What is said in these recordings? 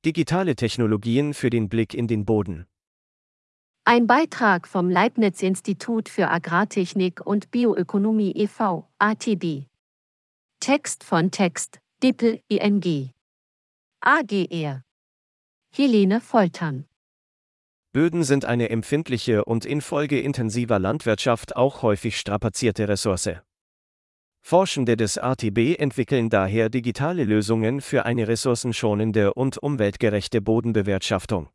Digitale Technologien für den Blick in den Boden. Ein Beitrag vom Leibniz-Institut für Agrartechnik und Bioökonomie e.V., ATB. Text von Text, Dippel, ING. AGR. Helene Foltern. Böden sind eine empfindliche und infolge intensiver Landwirtschaft auch häufig strapazierte Ressource. Forschende des ATB entwickeln daher digitale Lösungen für eine ressourcenschonende und umweltgerechte Bodenbewirtschaftung.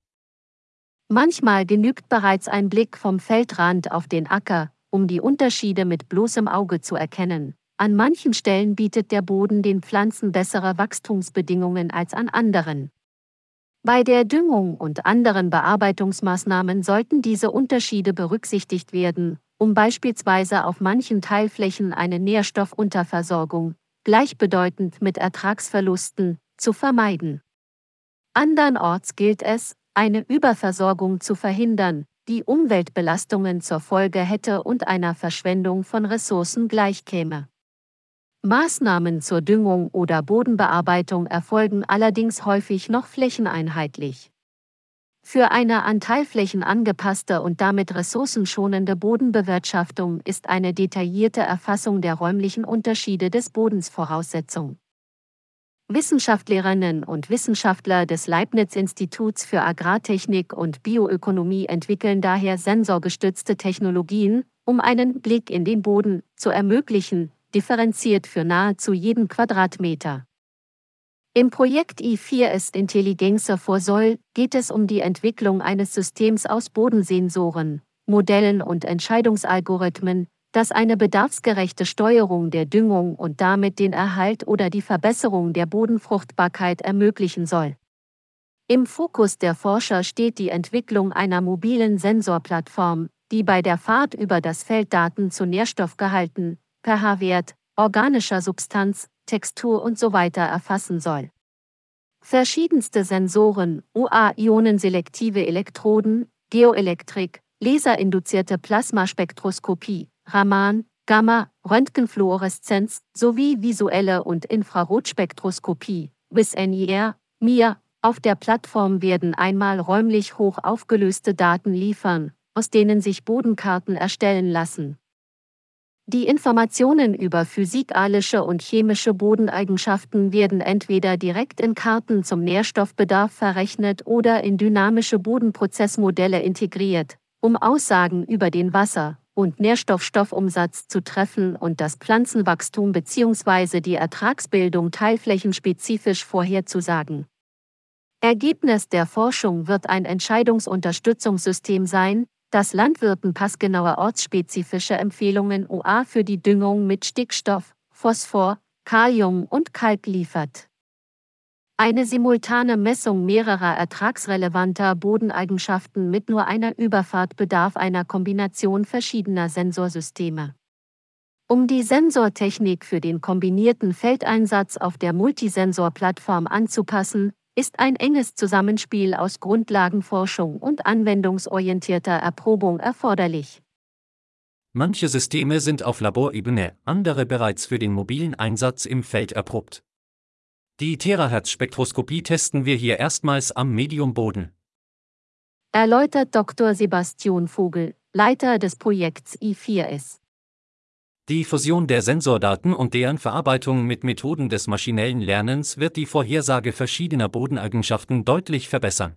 Manchmal genügt bereits ein Blick vom Feldrand auf den Acker, um die Unterschiede mit bloßem Auge zu erkennen. An manchen Stellen bietet der Boden den Pflanzen bessere Wachstumsbedingungen als an anderen. Bei der Düngung und anderen Bearbeitungsmaßnahmen sollten diese Unterschiede berücksichtigt werden, um beispielsweise auf manchen Teilflächen eine Nährstoffunterversorgung, gleichbedeutend mit Ertragsverlusten, zu vermeiden. Andernorts gilt es, eine Überversorgung zu verhindern, die Umweltbelastungen zur Folge hätte und einer Verschwendung von Ressourcen gleichkäme. Maßnahmen zur Düngung oder Bodenbearbeitung erfolgen allerdings häufig noch flächeneinheitlich. Für eine an Teilflächen angepasste und damit ressourcenschonende Bodenbewirtschaftung ist eine detaillierte Erfassung der räumlichen Unterschiede des Bodens Voraussetzung. Wissenschaftlerinnen und Wissenschaftler des Leibniz-Instituts für Agrartechnik und Bioökonomie entwickeln daher sensorgestützte Technologien, um einen Blick in den Boden zu ermöglichen, differenziert für nahezu jeden Quadratmeter. Im Projekt I4 ist Intelligenza vor Soll geht es um die Entwicklung eines Systems aus Bodensensoren, Modellen und Entscheidungsalgorithmen, das eine bedarfsgerechte Steuerung der Düngung und damit den Erhalt oder die Verbesserung der Bodenfruchtbarkeit ermöglichen soll. Im Fokus der Forscher steht die Entwicklung einer mobilen Sensorplattform, die bei der Fahrt über das Feld Daten zu Nährstoffgehalten, pH-Wert, organischer Substanz, Textur usw. erfassen soll. Verschiedenste Sensoren, UA-ionenselektive Elektroden, Geoelektrik, laserinduzierte Plasmaspektroskopie, Raman, Gamma, Röntgenfluoreszenz sowie visuelle und Infrarotspektroskopie, WIS-NIR, MIR, auf der Plattform werden einmal räumlich hoch aufgelöste Daten liefern, aus denen sich Bodenkarten erstellen lassen. Die Informationen über physikalische und chemische Bodeneigenschaften werden entweder direkt in Karten zum Nährstoffbedarf verrechnet oder in dynamische Bodenprozessmodelle integriert, um Aussagen über den Wasser- und Nährstoffstoffumsatz zu treffen und das Pflanzenwachstum bzw. die Ertragsbildung teilflächenspezifisch vorherzusagen. Ergebnis der Forschung wird ein Entscheidungsunterstützungssystem sein, das Landwirten passgenaue ortsspezifische Empfehlungen UA für die Düngung mit Stickstoff, Phosphor, Kalium und Kalk liefert. Eine simultane Messung mehrerer ertragsrelevanter Bodeneigenschaften mit nur einer Überfahrt bedarf einer Kombination verschiedener Sensorsysteme. Um die Sensortechnik für den kombinierten Feldeinsatz auf der Multisensorplattform anzupassen, ist ein enges Zusammenspiel aus Grundlagenforschung und anwendungsorientierter Erprobung erforderlich. Manche Systeme sind auf Laborebene, andere bereits für den mobilen Einsatz im Feld erprobt. Die Terahertz-Spektroskopie testen wir hier erstmals am Mediumboden. Erläutert Dr. Sebastian Vogel, Leiter des Projekts I4S. Die Fusion der Sensordaten und deren Verarbeitung mit Methoden des maschinellen Lernens wird die Vorhersage verschiedener Bodeneigenschaften deutlich verbessern.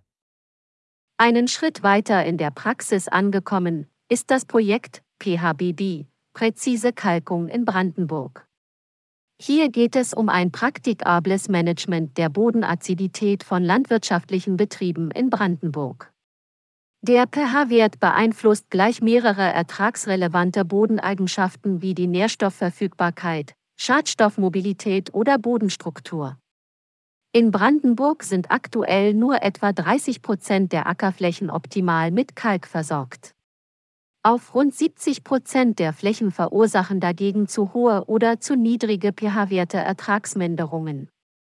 Einen Schritt weiter in der Praxis angekommen ist das Projekt PHBB, Präzise Kalkung in Brandenburg. Hier geht es um ein praktikables Management der Bodenazidität von landwirtschaftlichen Betrieben in Brandenburg. Der pH-Wert beeinflusst gleich mehrere ertragsrelevante Bodeneigenschaften wie die Nährstoffverfügbarkeit, Schadstoffmobilität oder Bodenstruktur. In Brandenburg sind aktuell nur etwa 30% der Ackerflächen optimal mit Kalk versorgt. Auf rund 70% der Flächen verursachen dagegen zu hohe oder zu niedrige pH-Werte Ertragsminderungen.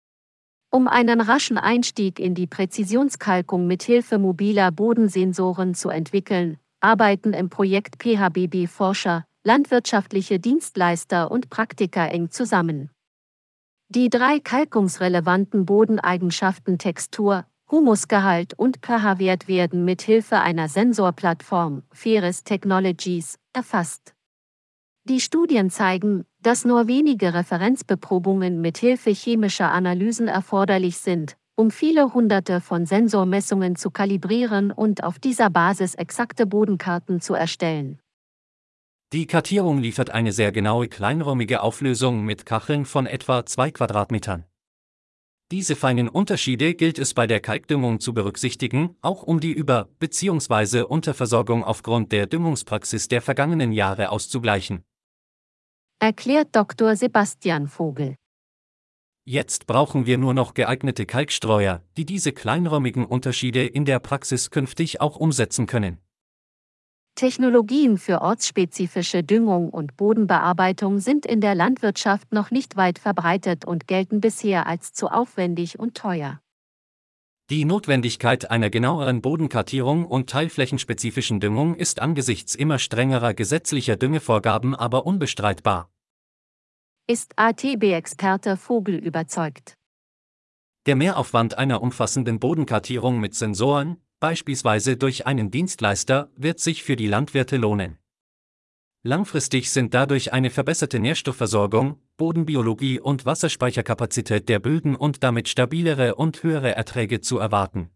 Um einen raschen Einstieg in die Präzisionskalkung mit Hilfe mobiler Bodensensoren zu entwickeln, arbeiten im Projekt PHBB Forscher, landwirtschaftliche Dienstleister und Praktiker eng zusammen. Die 3 kalkungsrelevanten Bodeneigenschaften Textur, Humusgehalt und pH-Wert werden mit Hilfe einer Sensorplattform, Ferris Technologies, erfasst. Die Studien zeigen, dass nur wenige Referenzbeprobungen mit Hilfe chemischer Analysen erforderlich sind, um viele Hunderte von Sensormessungen zu kalibrieren und auf dieser Basis exakte Bodenkarten zu erstellen. Die Kartierung liefert eine sehr genaue kleinräumige Auflösung mit Kacheln von etwa 2 Quadratmetern. Diese feinen Unterschiede gilt es bei der Kalkdüngung zu berücksichtigen, auch um die Über- bzw. Unterversorgung aufgrund der Düngungspraxis der vergangenen Jahre auszugleichen. Erklärt Dr. Sebastian Vogel. Jetzt brauchen wir nur noch geeignete Kalkstreuer, die diese kleinräumigen Unterschiede in der Praxis künftig auch umsetzen können. Technologien für ortsspezifische Düngung und Bodenbearbeitung sind in der Landwirtschaft noch nicht weit verbreitet und gelten bisher als zu aufwendig und teuer. Die Notwendigkeit einer genaueren Bodenkartierung und teilflächenspezifischen Düngung ist angesichts immer strengerer gesetzlicher Düngevorgaben aber unbestreitbar. Ist ATB-Experte Vogel überzeugt? Der Mehraufwand einer umfassenden Bodenkartierung mit Sensoren, beispielsweise durch einen Dienstleister, wird sich für die Landwirte lohnen. Langfristig sind dadurch eine verbesserte Nährstoffversorgung, Bodenbiologie und Wasserspeicherkapazität der Böden und damit stabilere und höhere Erträge zu erwarten.